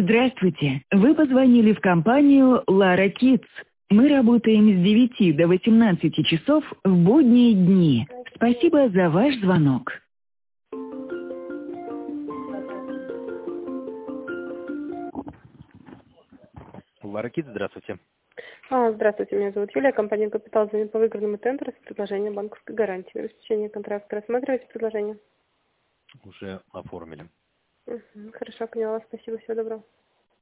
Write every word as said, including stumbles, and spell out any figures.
Здравствуйте. Вы позвонили в компанию Lara Kids. Мы работаем с девяти до восемнадцати часов в будние дни. Спасибо за ваш звонок. Lara Kids, здравствуйте. А, здравствуйте, меня зовут Юлия, компания «Капитал» звонит по выигранному тендеру с предложением банковской гарантии на обеспечение контракта. Рассматриваете предложение? Уже оформили. Угу, хорошо, поняла. Спасибо, всего доброго.